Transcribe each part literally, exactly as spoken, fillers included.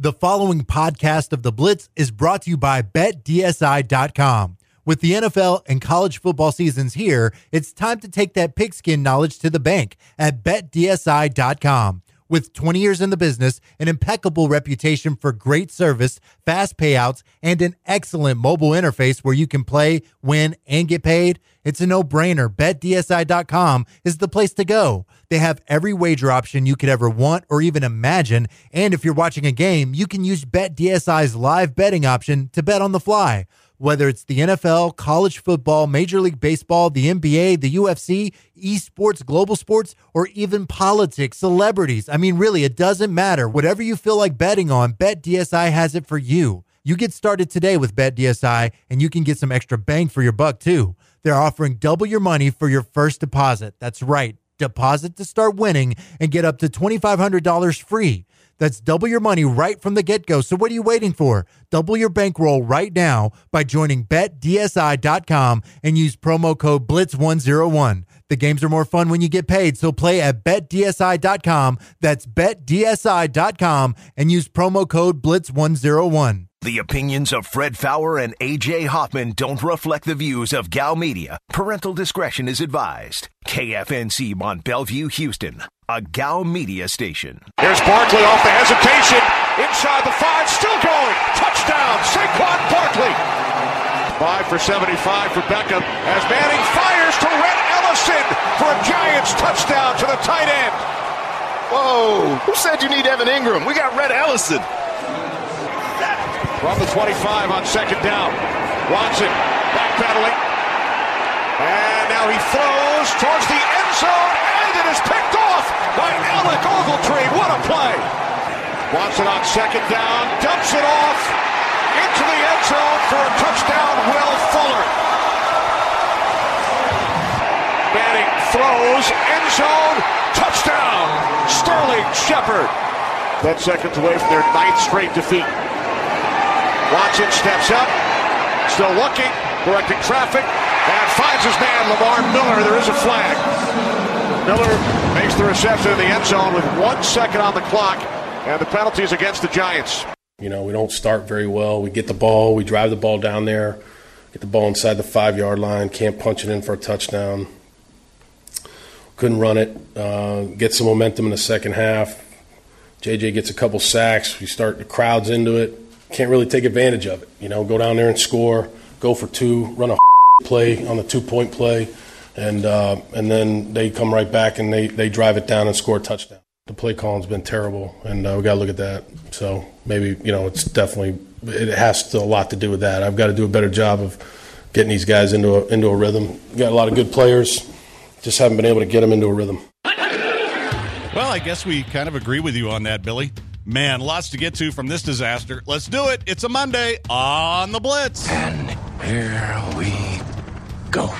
The following podcast of The Blitz is brought to you by Bet D S I dot com. With the N F L and college football seasons here, it's time to take that pigskin knowledge to the bank at Bet D S I dot com. With twenty years in the business, an impeccable reputation for great service, fast payouts, and an excellent mobile interface where you can play, win, and get paid, it's a no-brainer. Bet D S I dot com is the place to go. They have every wager option you could ever want or even imagine, and if you're watching a game, you can use Bet D S I's live betting option to bet on the fly. Whether it's the N F L, college football, Major League Baseball, the N B A, the U F C, esports, global sports, or even politics, celebrities. I mean, really, it doesn't matter. Whatever you feel like betting on, Bet D S I has it for you. You get started today with Bet D S I, and you can get some extra bang for your buck, too. They're offering double your money for your first deposit. That's right. Deposit to start winning and get up to twenty-five hundred dollars free. That's double your money right from the get-go. So what are you waiting for? Double your bankroll right now by joining Bet D S I dot com and use promo code Blitz one oh one. The games are more fun when you get paid, so play at Bet D S I dot com. That's Bet D S I dot com and use promo code Blitz one oh one. The opinions of Fred Faour and A J Hoffman don't reflect the views of Gal Media. Parental discretion is advised. K F N C Mont Bellevue, Houston, a Gal Media station. Here's Barkley off the hesitation. Inside the five, still going. Touchdown, Saquon Barkley. Five for seventy-five for Beckham as Manning fires to Rhett Ellison for a Giants touchdown to the tight end. Whoa, who said you need Evan Ingram? We got Rhett Ellison. From the twenty-five on second down. Watson backpedaling. And now he throws towards the end zone, and it is picked off by Alec Ogletree. What a play. Watson on second down, dumps it off into the end zone for a touchdown, Will Fuller. Manning throws, end zone, touchdown, Sterling Shepard. Ten seconds away from their ninth straight defeat. Watson steps up, still looking, directing traffic, and finds his man, Lamar Miller. There is a flag. Miller makes the reception in the end zone with one second on the clock, and the penalty is against the Giants. You know, we don't start very well. We get the ball, we drive the ball down there, get the ball inside the five-yard line, can't punch it in for a touchdown. Couldn't run it, uh, get some momentum in the second half. J J gets a couple sacks. We start, the crowd's into it. Can't really take advantage of it. You know, go down there and score, go for two, run a play on the two-point play, and uh, and then they come right back and they, they drive it down and score a touchdown. The play calling's been terrible, and uh, we got to look at that. So maybe, you know, it's definitely, it has to, a lot to do with that. I've got to do a better job of getting these guys into a, into a rhythm. We got a lot of good players, just haven't been able to get them into a rhythm. Well, I guess we kind of agree with you on that, Billy. Man, lots to get to from this disaster. Let's do it. It's a Monday on the Blitz. And here we go.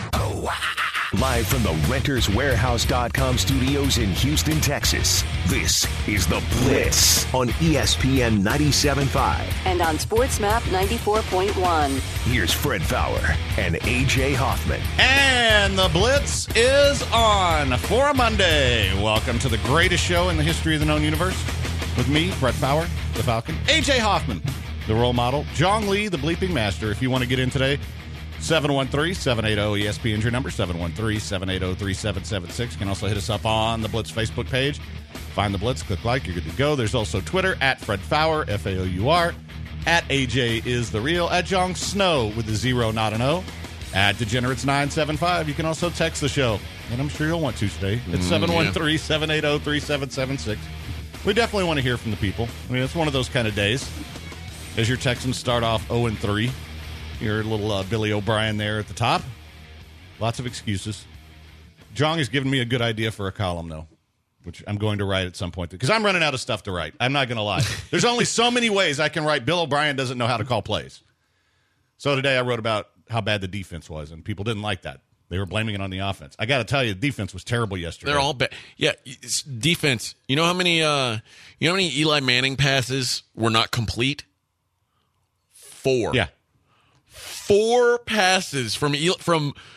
Live from the Renters Warehouse dot com studios in Houston, Texas, this is The Blitz on E S P N ninety-seven point five. And on SportsMap ninety-four point one. Here's Fred Faour and A J Hoffman. And The Blitz is on for a Monday. Welcome to the greatest show in the history of the known universe. With me, Fred Faour, the Falcon, A J Hoffman, the role model, Jong Lee, the bleeping master. If you want to get in today, seven one three, seven eight zero, E S P N is your number, seven one three, seven eight zero, three seven seven six. You can also hit us up on the Blitz Facebook page. Find the Blitz, click like, you're good to go. There's also Twitter, at Fred Faour, F A O U R, at A J is the real, at Jong Snow with a zero, not an O, at Degenerates nine seven five. You can also text the show, and I'm sure you'll want to today. It's seven one three, seven eight zero, three seven seven six. We definitely want to hear from the people. I mean, it's one of those kind of days. As your Texans start off oh and three, your little uh, Billy O'Brien there at the top. Lots of excuses. Jong has given me a good idea for a column, though, which I'm going to write at some point. Because I'm running out of stuff to write. I'm not going to lie. There's only so many ways I can write Bill O'Brien doesn't know how to call plays. So today I wrote about how bad the defense was, and people didn't like that. They were blaming it on the offense. I got to tell you, the defense was terrible yesterday. They're all bad. Yeah, it's defense. You know how many? Uh, you know how many Eli Manning passes were not complete? Four. Yeah, four passes from from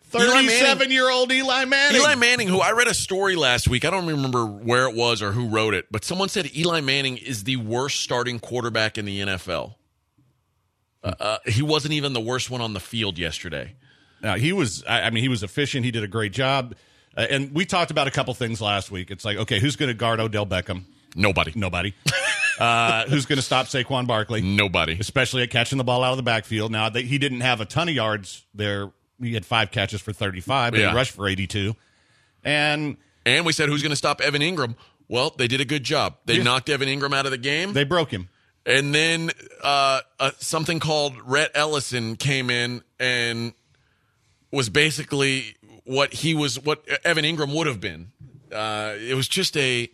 thirty-seven-year-old Eli Manning. Eli Manning, who I read a story last week. I don't remember where it was or who wrote it, but someone said Eli Manning is the worst starting quarterback in the N F L. Uh, uh, he wasn't even the worst one on the field yesterday. No, he was. I, I mean, he was efficient. He did a great job. Uh, and we talked about a couple things last week. It's like, okay, who's going to guard Odell Beckham? Nobody. Nobody. uh, who's going to stop Saquon Barkley? Nobody. Especially at catching the ball out of the backfield. Now, they, he didn't have a ton of yards there. He had five catches for thirty-five, but yeah. he rushed for eighty-two. And and we said, who's going to stop Evan Ingram? Well, they did a good job. They yeah. knocked Evan Ingram out of the game. They broke him. And then uh, uh, something called Rhett Ellison came in and was basically what he was, what Evan Ingram would have been. Uh, it was just a.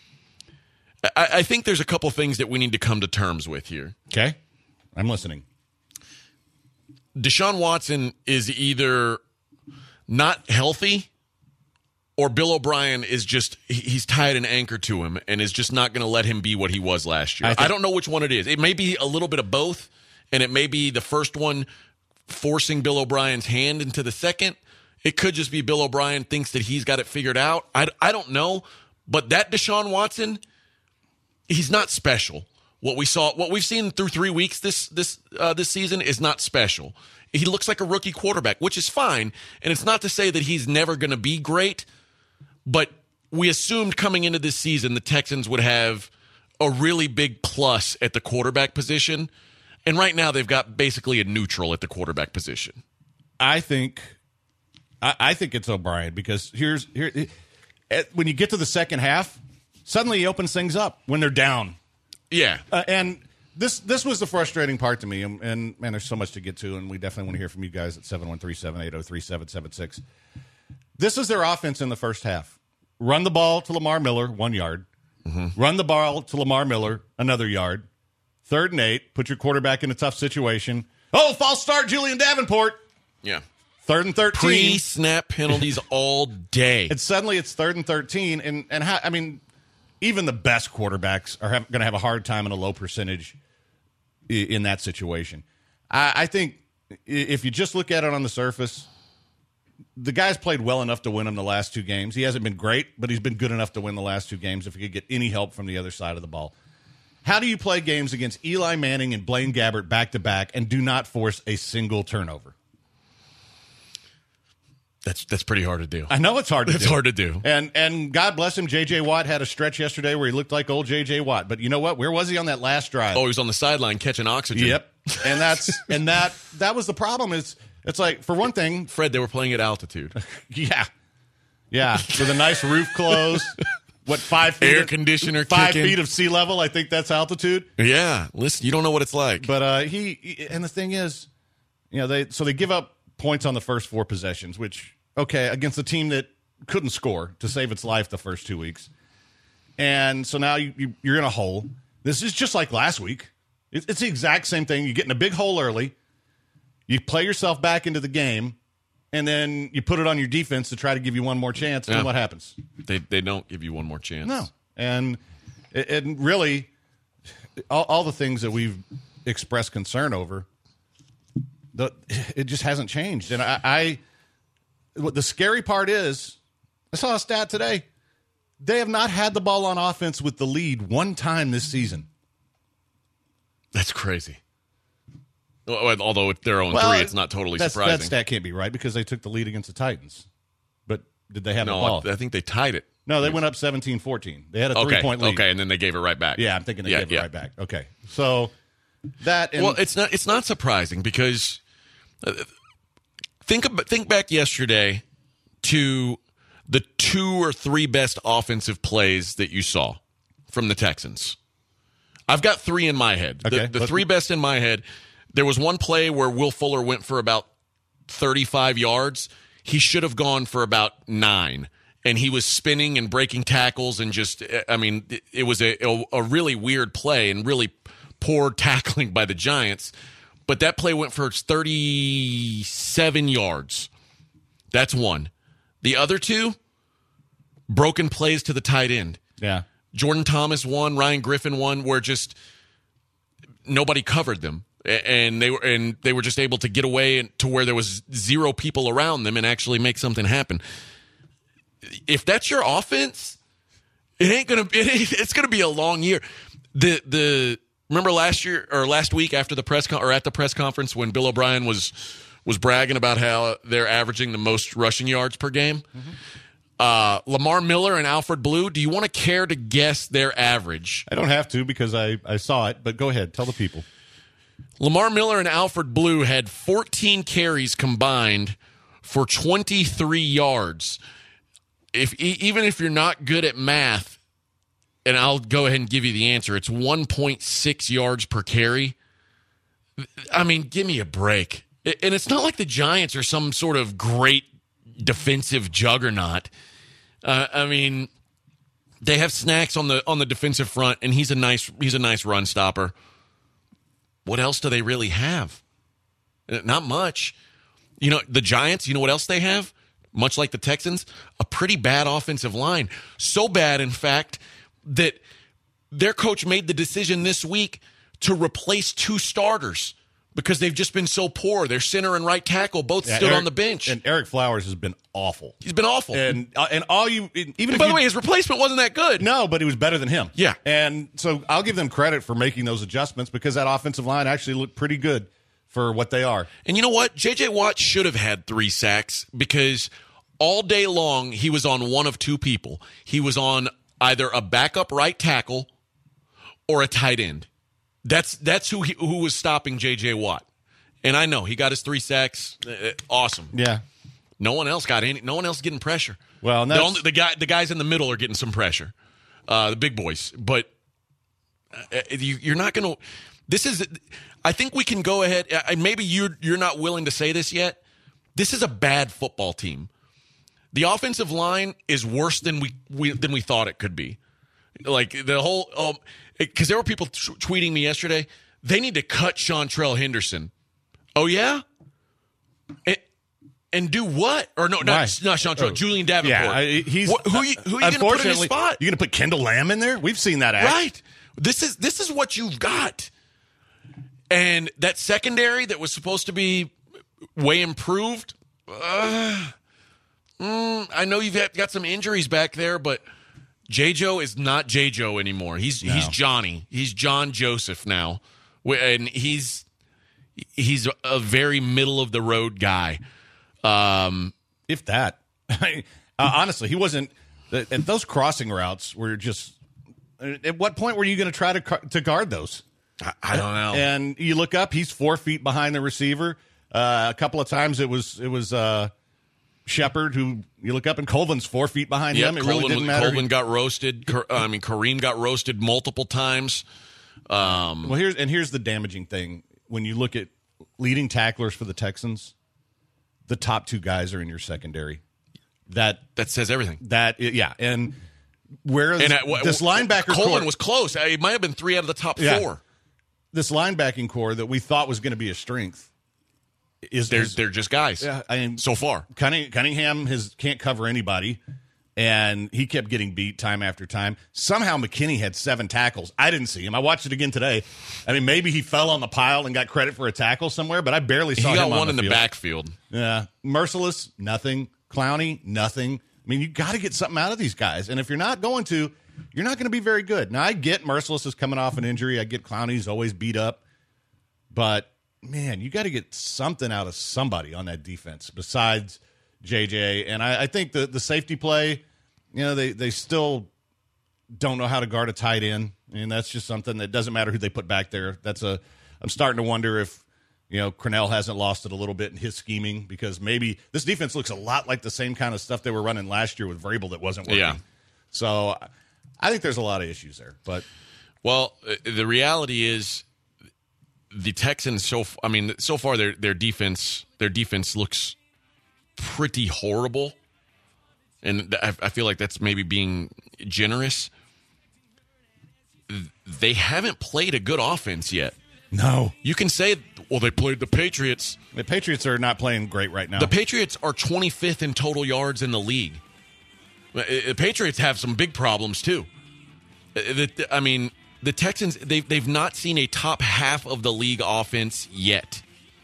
I, I think there's a couple things that we need to come to terms with here. Okay, I'm listening. Deshaun Watson is either not healthy or Bill O'Brien is just, he's tied an anchor to him and is just not going to let him be what he was last year. I, think, I don't know which one it is. It may be a little bit of both, and it may be the first one forcing Bill O'Brien's hand into the second. It could just be Bill O'Brien thinks that he's got it figured out. I, I don't know, but that Deshaun Watson, he's not special. What we saw, what we've seen through three weeks this this uh, this season is not special. He looks like a rookie quarterback, which is fine, and it's not to say that he's never going to be great. But we assumed coming into this season the Texans would have a really big plus at the quarterback position, and right now they've got basically a neutral at the quarterback position. I think, I, I think it's O'Brien because here's here when you get to the second half, suddenly he opens things up when they're down. Yeah, uh, and this this was the frustrating part to me, and, and man, there's so much to get to, and we definitely want to hear from you guys at seven one three, seven eight zero, three seven seven six. This is their offense in the first half. Run the ball to Lamar Miller, one yard. Mm-hmm. Run the ball to Lamar Miller, another yard. Third and eight, put your quarterback in a tough situation. Oh, false start, Julian Davenport. Yeah. Third and thirteen. Pre-snap penalties all day. And suddenly it's third and thirteen, and, and how, I mean... Even the best quarterbacks are going to have a hard time in a low percentage in that situation. I, I think if you just look at it on the surface, the guy's played well enough to win them the last two games. He hasn't been great, but he's been good enough to win the last two games if he could get any help from the other side of the ball. How do you play games against Eli Manning and Blaine Gabbert back-to-back and do not force a single turnover? That's that's pretty hard to do. I know it's hard to it's do. It's hard to do. And and God bless him, J J. Watt had a stretch yesterday where he looked like old J J. Watt. But you know what? Where was he on that last drive? Oh, he was on the sideline catching oxygen. Yep. And that's and that that was the problem. Is it's like, for one thing, Fred, they were playing at altitude. yeah. Yeah. With a nice roof closed. What, five feet? Air of, conditioner Five kicking. feet of sea level. I think that's altitude. Yeah. Listen, you don't know what it's like. But uh, he, and the thing is, you know, they so they give up points on the first four possessions, which, okay, against a team that couldn't score to save its life the first two weeks. And so now you, you, you're in a hole. This is just like last week. It, it's the exact same thing. You get in a big hole early. You play yourself back into the game. And then you put it on your defense to try to give you one more chance. And yeah. then what happens? They they don't give you one more chance. No. And it, it really, all, all the things that we've expressed concern over, the, it just hasn't changed. And I, I, what the scary part is, I saw a stat today. They have not had the ball on offense with the lead one time this season. That's crazy. Although if they're oh and three, it's not totally that's, surprising. That stat can't be right because they took the lead against the Titans. But did they have no, the ball? I, I think they tied it. No, they went up seventeen fourteen. They had a okay, three-point lead. Okay, and then they gave it right back. Yeah, I'm thinking they yeah, gave yeah. it right back. Okay. So that and well, it's not it's not surprising because uh, think about, think back yesterday to the two or three best offensive plays that you saw from the Texans. I've got three in my head. Okay, The, the three best in my head. There was one play where Will Fuller went for about thirty-five yards. He should have gone for about nine. And he was spinning and breaking tackles and just, I mean, it was a, a really weird play and really poor tackling by the Giants. But that play went for thirty-seven yards. That's one. The other two, broken plays to the tight end. Yeah. Jordan Thomas won, Ryan Griffin won, where just nobody covered them. and they were and they were just able to get away to where there was zero people around them and actually make something happen. If that's your offense, it ain't gonna. It ain't, it's gonna be a long year. The the remember last year or last week after the press con- or at the press conference when Bill O'Brien was was bragging about how they're averaging the most rushing yards per game. Mm-hmm. Uh, Lamar Miller and Alfred Blue, do you want to care to guess their average? I don't have to because I, I saw it, but go ahead. Tell the people. Lamar Miller and Alfred Blue had fourteen carries combined for twenty-three yards. If even if you're not good at math, and I'll go ahead and give you the answer, it's one point six yards per carry. I mean, give me a break. And it's not like the Giants are some sort of great defensive juggernaut. Uh, I mean, they have snacks on the on the defensive front, and he's a nice he's a nice run stopper. What else do they really have? Not much. You know, the Giants, you know what else they have? Much like the Texans, a pretty bad offensive line. So bad, in fact, that their coach made the decision this week to replace two starters because they've just been so poor. Their center and right tackle both yeah, stood Eric, on the bench. And Eric Flowers has been awful. He's been awful. And uh, and all you even and if by you, the way, his replacement wasn't that good. No, but he was better than him. Yeah. And so I'll give them credit for making those adjustments because that offensive line actually looked pretty good for what they are. And you know what? J J. Watt should have had three sacks because all day long he was on one of two people. He was on either a backup right tackle or a tight end. That's that's who he, who was stopping J J. Watt. And I know he got his three sacks. Uh, awesome. Yeah. No one else got any. No one else getting pressure. Well, the, only, the guy, the guys in the middle are getting some pressure. Uh, the big boys, but uh, you, you're not going to. This is. I think we can go ahead. Uh, maybe you're you're not willing to say this yet. This is a bad football team. The offensive line is worse than we, we than we thought it could be. Like the whole, um, because there were people t- tweeting me yesterday. They need to cut Seantrell Henderson. Oh, yeah? And, and do what? Or no, not, not Seantrell, oh. Julian Davenport. Yeah, he's, what, who, are you, who are you going to put in his spot? You're going to put Kendall Lamb in there? We've seen that act. Right. This is this is what you've got. And that secondary that was supposed to be way improved, uh, mm, I know you've got some injuries back there, but J-Joe is not J-Joe anymore. He's no. he's Johnny. He's John Joseph now. And he's... He's a very middle-of-the-road guy. Um, if that. uh, honestly, he wasn't – and those crossing routes were just – at what point were you going to try to to guard those? I, I don't know. And you look up, he's four feet behind the receiver. Uh, a couple of times it was it was uh, Shepard who – you look up and Colvin's four feet behind yep, him. It Colvin, really didn't matter. Colvin got roasted. I mean, Kareem got roasted multiple times. Um, well, here's and here's the damaging thing. When you look at leading tacklers for the Texans, the top two guys are in your secondary. That that says everything. That yeah, and where and at, w- this linebacker Colvin core, was close. It might have been three out of the top yeah, four. This linebacking core that we thought was going to be a strength is they're is, they're just guys. Yeah, I mean, so far Cunning, Cunningham has can't cover anybody. And he kept getting beat time after time. Somehow McKinney had seven tackles. I didn't see him. I watched it again today. I mean, maybe he fell on the pile and got credit for a tackle somewhere, but I barely saw him on the field. He got one in the backfield. Yeah. Merciless, nothing. Clowney, nothing. I mean, you got to get something out of these guys. And if you're not going to, you're not going to be very good. Now, I get Merciless is coming off an injury. I get Clowney's always beat up. But, man, you got to get something out of somebody on that defense besides J J. And I, I think the, the safety play, you know, they, they still don't know how to guard a tight end. And that's just something that doesn't matter who they put back there. That's a I'm starting to wonder if, you know, Cornell hasn't lost it a little bit in his scheming because maybe this defense looks a lot like the same kind of stuff they were running last year with Vrabel that wasn't working. Yeah. So I think there's a lot of issues there. But well, the reality is the Texans so I mean so far their their defense their defense looks pretty horrible. And I feel like that's maybe being generous. They haven't played a good offense yet. No. You can say, well, they played the Patriots. The Patriots are not playing great right now. The Patriots are twenty-fifth in total yards in the league. The Patriots have some big problems, too. I mean, the Texans, they've, they've not seen a top half of the league offense yet.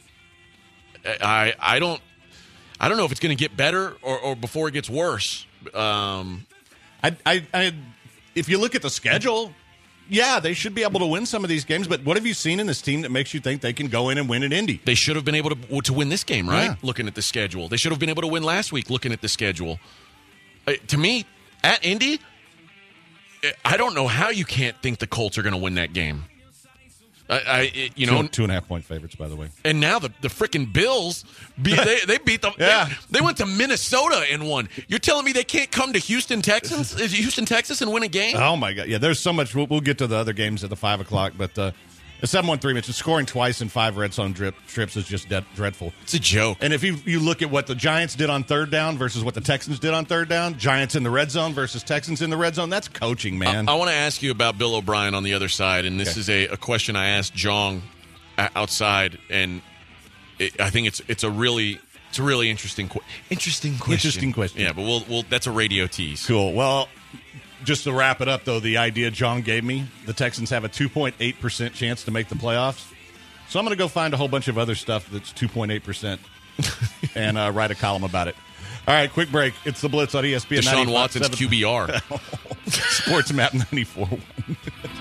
I I don't I don't know if it's going to get better or, or before it gets worse. Um, I, I, I, if you look at the schedule, yeah, they should be able to win some of these games. But what have you seen in this team that makes you think they can go in and win at Indy? They should have been able to to win this game, right? Yeah. Looking at the schedule, they should have been able to win last week. Looking at the schedule, uh, to me, at Indy, I don't know how you can't think the Colts are going to win that game. I, I you know, two, two and a half point favorites, by the way. And now the, the freaking Bills, beat, they, they beat them. Yeah. They, they went to Minnesota and won. You're telling me they can't come to Houston, Texans, Houston, Texas, and win a game? Oh my God! Yeah, there's so much. We'll, we'll get to the other games at the five o'clock, but uh, the seven one three mentioned scoring twice in five red zone drip, trips is just dead, dreadful. It's a joke. And if you you look at what the Giants did on third down versus what the Texans did on third down, Giants in the red zone versus Texans in the red zone, that's coaching, man. I, I want to ask you about Bill O'Brien on the other side, and this Okay. is a, a question I asked Jong outside, and it, I think it's it's a really it's a really interesting qu- interesting question. Interesting question. Yeah, but we'll we'll that's a radio tease. Cool. Well, just to wrap it up, though, the idea John gave me, the Texans have a two point eight percent chance to make the playoffs. So I'm going to go find a whole bunch of other stuff that's two point eight percent and uh, write a column about it. All right, quick break. It's the Blitz on E S P N. Deshaun Watson's Q B R. Sports Map ninety-four point one.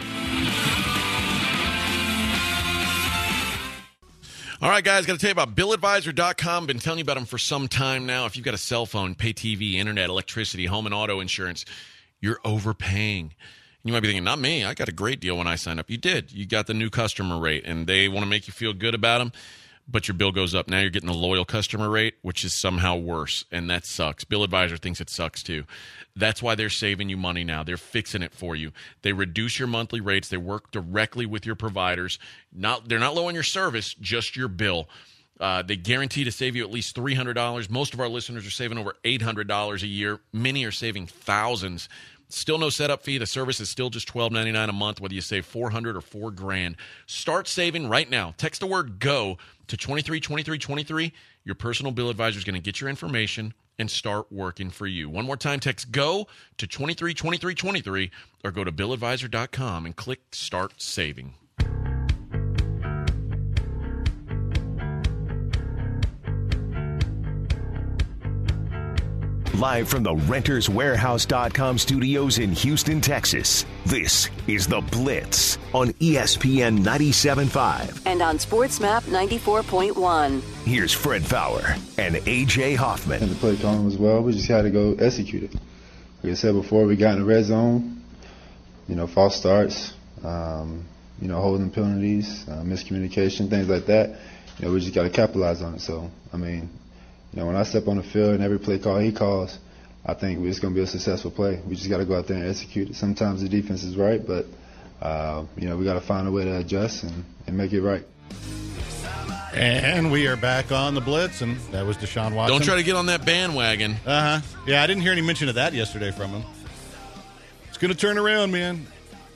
All right, guys, got to tell you about Bill Advisor dot com. Been telling you about them for some time now. If you've got a cell phone, pay T V, internet, electricity, home and auto insurance, you're overpaying. You might be thinking, not me. I got a great deal when I signed up. You did. You got the new customer rate, and they want to make you feel good about them, but your bill goes up. Now you're getting the loyal customer rate, which is somehow worse, and that sucks. Bill Advisor thinks it sucks too. That's why they're saving you money now. They're fixing it for you. They reduce your monthly rates. They work directly with your providers. Not They're not lowering your service, just your bill. Uh, they guarantee to save you at least three hundred dollars. Most of our listeners are saving over eight hundred dollars a year. Many are saving thousands. Still no setup fee. The service is still just twelve ninety-nine a month, whether you save four hundred or four grand. Start saving right now. Text the word GO to twenty-three twenty-three twenty-three. Your personal bill advisor is going to get your information and start working for you. One more time, text GO to twenty-three twenty-three twenty-three or go to Bill Advisor dot com and click Start Saving. Live from the Renters Warehouse dot com studios in Houston, Texas, this is The Blitz on E S P N ninety-seven point five. And on Sports Map ninety-four point one. Here's Fred Fowler and A J Hoffman. And the play calling was well. We just had to go execute it. Like I said before, we got in the red zone, you know, false starts, um, you know, holding penalties, uh, miscommunication, things like that. You know, we just got to capitalize on it. So, I mean, you know, when I step on the field and every play call he calls, I think it's going to be a successful play. We just got to go out there and execute it. Sometimes the defense is right, but, uh, you know, we got to find a way to adjust and, and make it right. And we are back on the Blitz, and that was Deshaun Watson. Don't try to get on that bandwagon. Uh-huh. Yeah, I didn't hear any mention of that yesterday from him. It's going to turn around, man.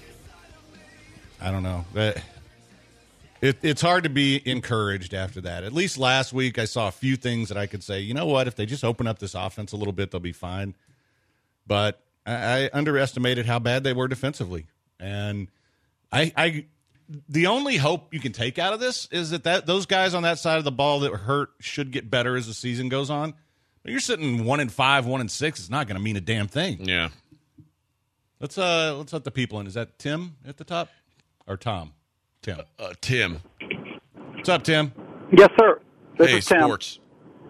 I don't know. But it, it's hard to be encouraged after that. At least last week I saw a few things that I could say, you know what, if they just open up this offense a little bit, they'll be fine. But I, I underestimated how bad they were defensively. And I, I the only hope you can take out of this is that, that those guys on that side of the ball that were hurt should get better as the season goes on. But you're sitting one and five, one and six. It's not going to mean a damn thing. Yeah. Let's uh let's let the people in. Is that Tim at the top or Tom? Tim. Uh, Tim. What's up, Tim? Yes, sir. This hey, is Tim. sports.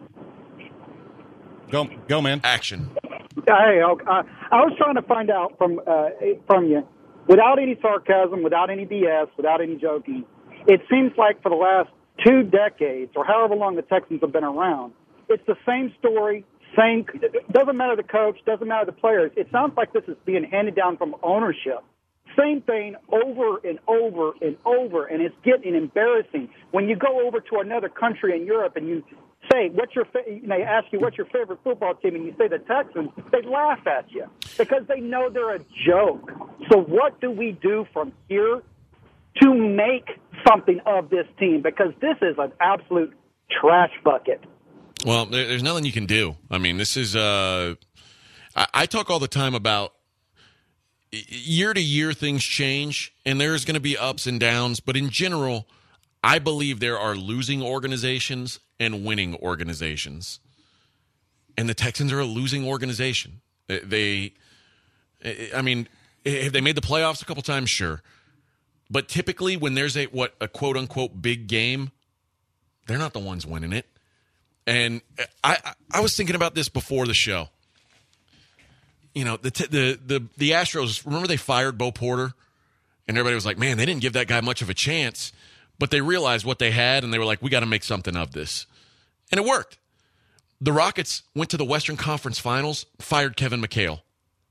Go, go, man. Action. Hey, uh, I was trying to find out from uh, from you, without any sarcasm, without any B S, without any joking. It seems like for the last two decades, or however long the Texans have been around, it's the same story. Same. Doesn't matter the coach. Doesn't matter the players. It sounds like this is being handed down from ownership. Same thing over and over and over, and it's getting embarrassing. When you go over to another country in Europe and you say, what's your fa-, and they ask you, what's your favorite football team, and you say the Texans, they laugh at you because they know they're a joke. So what do we do from here to make something of this team? Because this is an absolute trash bucket. Well, there, there's nothing you can do. I mean, this is uh, – I, I talk all the time about year to year things change, and there's going to be ups and downs. But in general, I believe there are losing organizations and winning organizations. And the Texans are a losing organization. They, I mean, have they made the playoffs a couple times? Sure. But typically when there's a, what, a quote-unquote big game, they're not the ones winning it. And I, I was thinking about this before the show. You know, the, the, the, the Astros, remember they fired Bo Porter? And everybody was like, man, they didn't give that guy much of a chance. But they realized what they had, and they were like, we got to make something of this. And it worked. The Rockets went to the Western Conference Finals, fired Kevin McHale.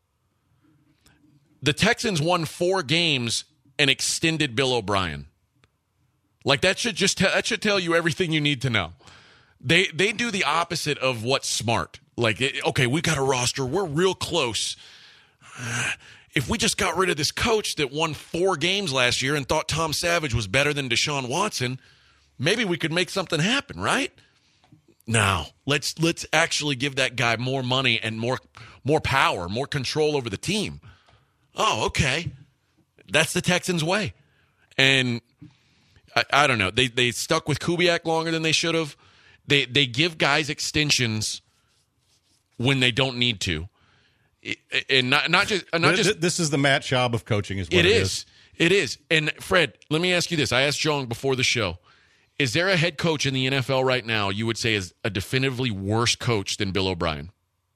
The Texans won four games and extended Bill O'Brien. Like, that should just te- that should tell you everything you need to know. They they do the opposite of what's smart. Like, okay, we got a roster. We're real close. Uh, if we just got rid of this coach that won four games last year and thought Tom Savage was better than Deshaun Watson, maybe we could make something happen, right? No, let's let's actually give that guy more money and more more power, more control over the team. Oh, okay. That's the Texans' way. And I, I don't know. They they stuck with Kubiak longer than they should have. They they give guys extensions when they don't need to. And not not just not just this is the Matt Schaub of coaching is what it, it is. is. It is. And Fred, let me ask you this. I asked Jong before the show. Is there a head coach in the N F L right now you would say is a definitively worse coach than Bill O'Brien?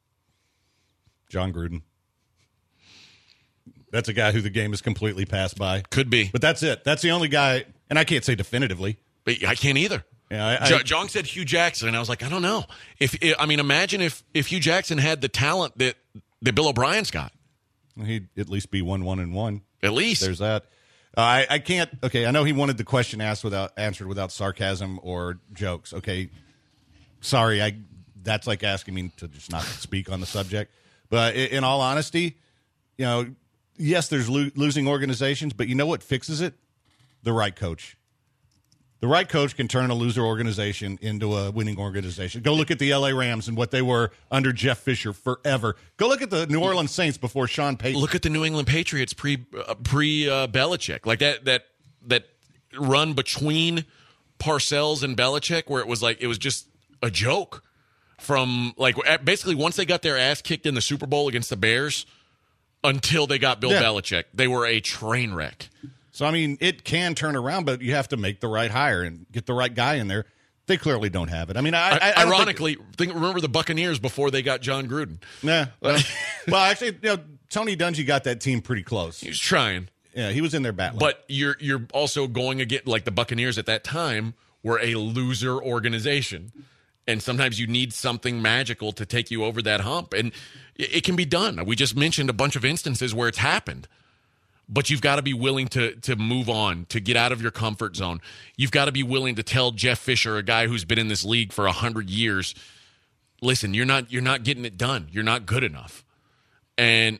John Gruden. That's a guy who the game has completely passed by. Could be. But that's it. That's the only guy, and I can't say definitively. But I can't either. Yeah, I, I, J- Jong said Hugh Jackson, and I was like, I don't know. If I mean, imagine if, if Hugh Jackson had the talent that, that Bill O'Brien's got. He'd at least be one, one, and one. At least. There's that. Uh, I, I can't. Okay, I know he wanted the question asked without answered without sarcasm or jokes. Okay, sorry. I that's like asking me to just not speak on the subject. But in, in all honesty, you know, yes, there's lo- losing organizations, but you know what fixes it? The right coach. The right coach can turn a loser organization into a winning organization. Go look at the L A Rams and what they were under Jeff Fisher forever. Go look at the New Orleans Saints before Sean Payton. Look at the New England Patriots pre uh, pre uh, Belichick, like that that that run between Parcells and Belichick, where it was like it was just a joke. From like basically once they got their ass kicked in the Super Bowl against the Bears, until they got Bill yeah. Belichick, they were a train wreck. So, I mean, it can turn around, but you have to make the right hire and get the right guy in there. They clearly don't have it. I mean, I, I, I ironically, think, think, remember the Buccaneers before they got John Gruden. Yeah. Well, well, actually, you know, Tony Dungy got that team pretty close. He was trying. Yeah, he was in their battle. But you're you're also going against, like the Buccaneers at that time were a loser organization. And sometimes you need something magical to take you over that hump. And it, it can be done. We just mentioned a bunch of instances where it's happened. But you've got to be willing to to move on, to get out of your comfort zone. You've got to be willing to tell Jeff Fisher, a guy who's been in this league for a hundred years, listen, you're not you're not getting it done. You're not good enough. And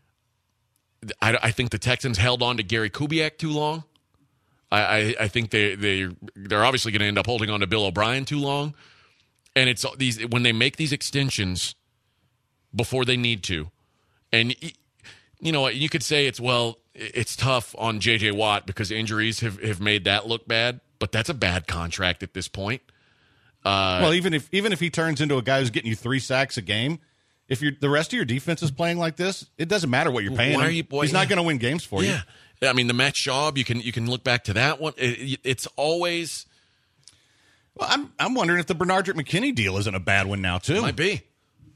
I, I think the Texans held on to Gary Kubiak too long. I, I, I think they they they're obviously going to end up holding on to Bill O'Brien too long. And it's these when they make these extensions before they need to, and you know you could say it's well. It's tough on J J. Watt because injuries have, have made that look bad, but that's a bad contract at this point. Uh, well, even if even if he turns into a guy who's getting you three sacks a game, if you're the rest of your defense is playing like this, it doesn't matter what you're paying him. You, boy, He's yeah. not going to win games for yeah. you. I mean, the Matt Schaub, you can you can look back to that one. It, it's always. Well, I'm I'm wondering if the Bernardrick McKinney deal isn't a bad one now too. Might be.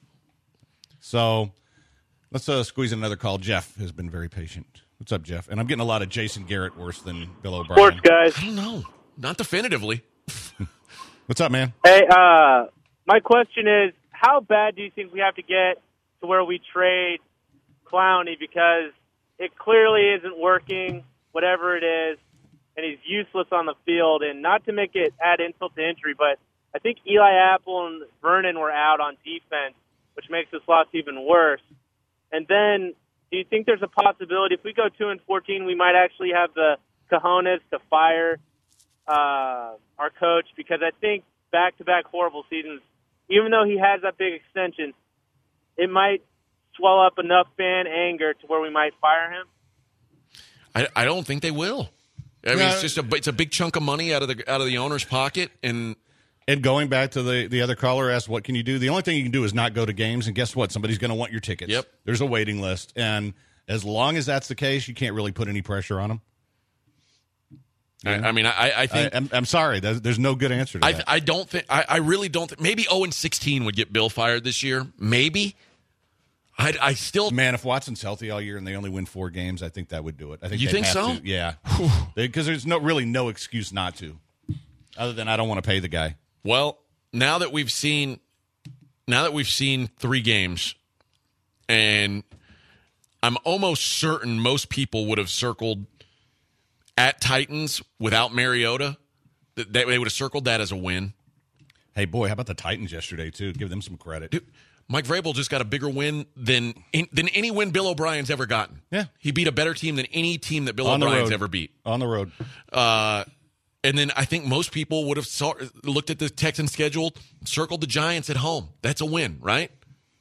So let's uh, squeeze in another call. Jeff has been very patient. What's up, Jeff? And I'm getting a lot of Jason Garrett worse than Bill O'Brien. Sports guys. I don't know. Not definitively. What's up, man? Hey, uh, my question is, how bad do you think we have to get to where we trade Clowney? Because it clearly isn't working, whatever it is, and he's useless on the field. And not to make it add insult to injury, but I think Eli Apple and Vernon were out on defense, which makes this loss even worse. And then, do you think there's a possibility if we go two and fourteen, we might actually have the cojones to fire uh, our coach? Because I think back-to-back horrible seasons, even though he has that big extension, it might swell up enough fan anger to where we might fire him? I, I don't think they will. I mean, Yeah. it's just a it's a big chunk of money out of the out of the owner's pocket, and And going back to the, the other caller asked, what can you do? The only thing you can do is not go to games, and guess what? Somebody's going to want your tickets. Yep. There's a waiting list, and as long as that's the case, you can't really put any pressure on them. I, I mean, I, I think I, I'm, I'm sorry. There's, there's no good answer to I, that. I don't think I, I really don't think maybe oh and sixteen would get Bill fired this year. Maybe. I, I still Man, if Watson's healthy all year and they only win four games, I think that would do it. I think You they'd think have so? to. Yeah, because there's no really no excuse not to, other than I don't want to pay the guy. Well, now that we've seen now that we've seen three games, and I'm almost certain most people would have circled at Titans without Mariota. That they would have circled that as a win. Hey, boy, how about the Titans yesterday too? Give them some credit. Dude, Mike Vrabel just got a bigger win than than any win Bill O'Brien's ever gotten. Yeah, he beat a better team than any team that Bill On the O'Brien's road. ever beat On the road. Uh, and then I think most people would have saw, looked at the Texans schedule, circled the Giants at home. That's a win, right?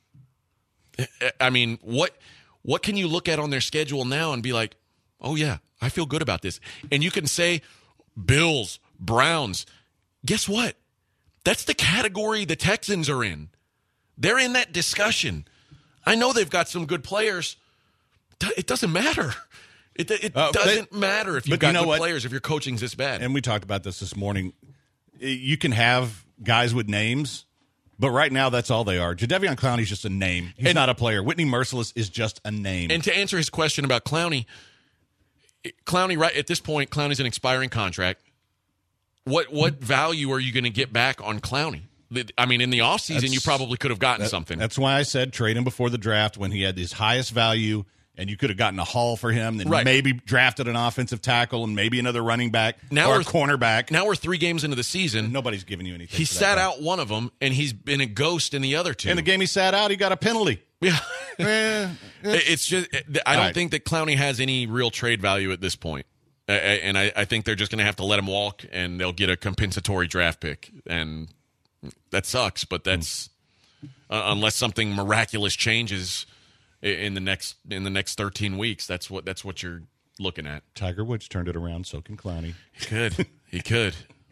I mean, what what can you look at on their schedule now and be like, oh yeah, I feel good about this? And you can say Bills, Browns. Guess what? That's the category the Texans are in. They're in that discussion. I know they've got some good players. It doesn't matter. It, it Uh, doesn't they- matter if you've but got you know good what? players, if your coaching's this bad. And we talked about this this morning. You can have guys with names, but right now that's all they are. Jadeveon Clowney's just a name. He's And- not a player. Whitney Merciless is just a name. And to answer his question about Clowney, Clowney, right at this point, Clowney's an expiring contract. What what value are you going to get back on Clowney? I mean, in the offseason, That's- you probably could have gotten That- something. That's why I said trade him before the draft when he had his highest value, and you could have gotten a haul for him, then Right. maybe drafted an offensive tackle and maybe another running back Now or a we're- cornerback. Now we're three games into the season. Nobody's giving you anything. He for that sat guy. out one of them, and he's been a ghost in the other two. In the game he sat out, he got a penalty. Yeah. Eh, It's just, I don't All right. think that Clowney has any real trade value at this point. Uh, And I, I think they're just going to have to let him walk, and they'll get a compensatory draft pick. And that sucks, but that's uh, unless something miraculous changes i- in the next in the next thirteen weeks. That's what that's what you're looking at. Tiger Woods turned it around, so can Clowney. He could. He could.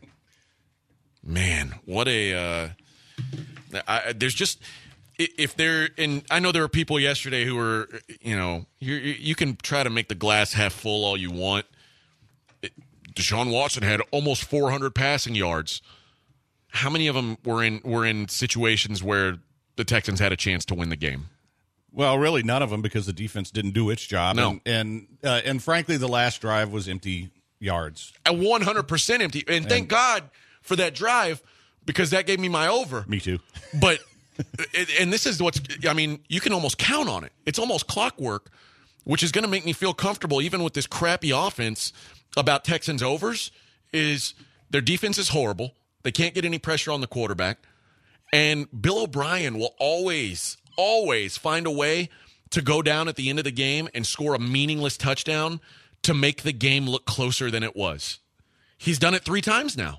Man, what a uh, I, there's just i- if there and I know there were people yesterday who were, you know, you you can try to make the glass half full all you want. It, Deshaun Watson had almost four hundred passing yards. How many of them were in were in situations where the Texans had a chance to win the game? Well, really, none of them because the defense didn't do its job. No. and and, uh, and frankly, the last drive was empty yards. At one hundred percent empty, and thank God for that drive because that gave me my over. Me too. But and this is what's I mean, you can almost count on it. It's almost clockwork, which is going to make me feel comfortable even with this crappy offense about Texans overs is their defense is horrible. They can't get any pressure on the quarterback. And Bill O'Brien will always always find a way to go down at the end of the game and score a meaningless touchdown to make the game look closer than it was. He's done it three times now.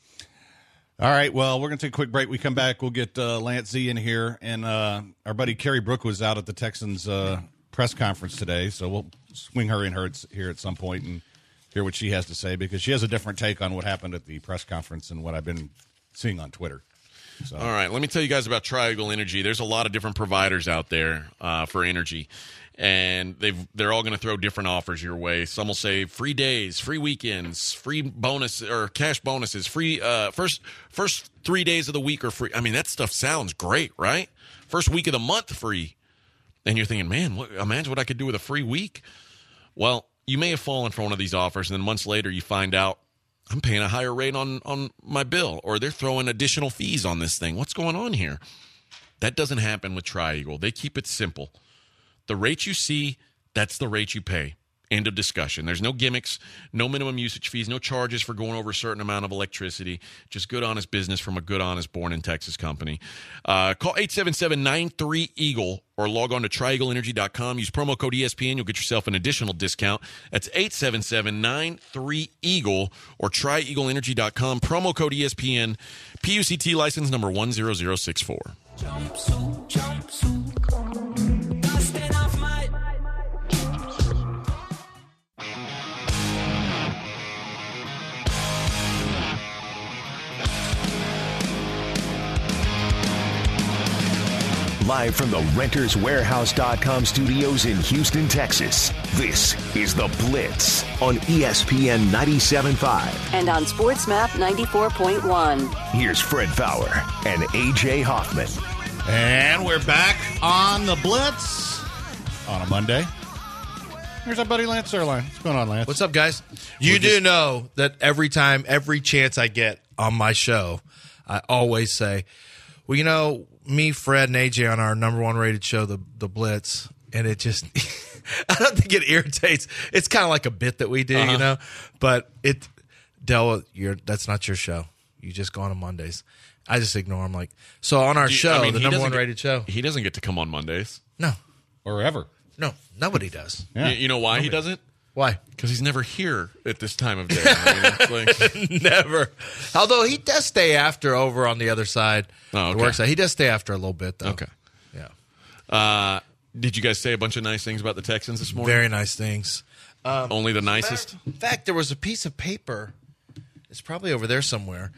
All right, well, we're going to take a quick break. We come back, we'll get uh, Lance Z in here, and uh, our buddy Kerry Brook was out at the Texans uh, press conference today, so we'll swing her in her here at some point and hear what she has to say because she has a different take on what happened at the press conference and what I've been seeing on Twitter. So. All right, let me tell you guys about Triangle Energy. There's a lot of different providers out there uh, for energy, and they've they're all going to throw different offers your way. Some will say free days, free weekends, free bonus or cash bonuses, free uh, first first three days of the week are free. I mean, that stuff sounds great, right? First week of the month free, and you're thinking, man, what, imagine what I could do with a free week. Well, you may have fallen for one of these offers, and then months later you find out I'm paying a higher rate on, on my bill, or they're throwing additional fees on this thing. What's going on here? That doesn't happen with Tri-Eagle. They keep it simple. The rate you see, that's the rate you pay. End of discussion. There's no gimmicks, no minimum usage fees, no charges for going over a certain amount of electricity. Just good, honest business from a good, honest, born-in-Texas company. Uh, call eight seven seven, nine three, EAGLE or log on to tri eagle energy dot com. Use promo code E S P N. You'll get yourself an additional discount. That's eight seven seven, nine three, EAGLE or tri eagle energy dot com. Promo code E S P N. P U C T license number one zero zero six four. Jumpsuit, jumpsuit. Live from the Renters Warehouse dot com studios in Houston, Texas, this is The Blitz on E S P N ninety-seven point five. And on SportsMap ninety-four point one. Here's Fred Faour and A J Hoffman. And we're back on The Blitz on a Monday. Here's our buddy Lance Zierlein. What's going on, Lance? What's up, guys? You We're do just... know that every time, every chance I get on my show, I always say, well, you know, me, Fred, and A J on our number one rated show, The, the Blitz, and it just, I don't think it irritates. It's kind of like a bit that we do, uh-huh. you know, but it, Del, you're, that's not your show. You just go on on Mondays. I just ignore him. Like, so on our you, show, I mean, the number one get, rated show. He doesn't get to come on Mondays. No. Or ever. No, nobody does. Yeah. You, you know why nobody. he doesn't? Why? Because he's never here at this time of day. I mean, like... never. Although he does stay after over on the other side. Oh, okay. The work side. He does stay after a little bit, though. Okay. Yeah. Uh, did you guys say a bunch of nice things about the Texans this morning? Very nice things. Um, Only the nicest? In fact, there was a piece of paper. It's probably over there somewhere.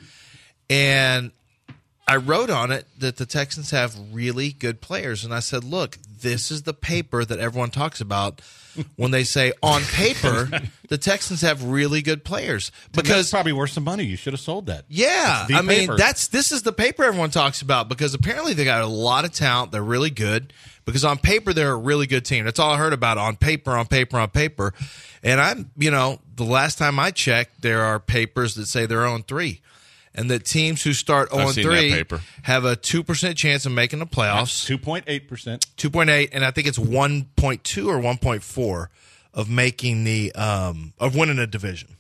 And I wrote on it that the Texans have really good players. And I said, look, this is the paper that everyone talks about when they say on paper the Texans have really good players. Because that's probably worth some money. You should have sold that. Yeah. I mean, paper. that's this is the paper everyone talks about because apparently they got a lot of talent. They're really good because on paper they're a really good team. That's all I heard about on paper, on paper, on paper. And I'm, you know, the last time I checked, there are papers that say they're oh and three. And that teams who start oh and three have a two percent chance of making the playoffs. two point eight percent. two point eight, and I think it's one point two or one point four of making the um, of winning a division.